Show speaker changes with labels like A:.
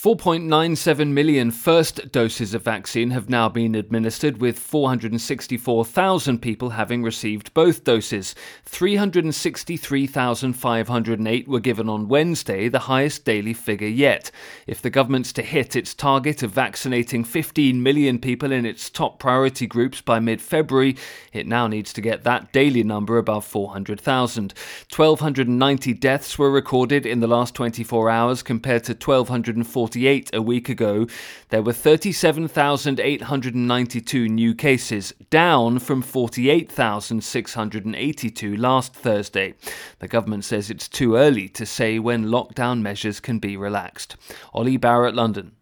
A: 4.97 million first doses of vaccine have now been administered, with 464,000 people having received both doses. 363,508 were given on Wednesday, the highest daily figure yet. If the government's to hit its target of vaccinating 15 million people in its top priority groups by mid-February, it now needs to get that daily number above 400,000. 1,290 deaths were recorded in the last 24 hours compared to 1,248 a week ago. There were 37,892 new cases, down from 48,682 last Thursday. The government says it's too early to say when lockdown measures can be relaxed. Ollie Barrett, London.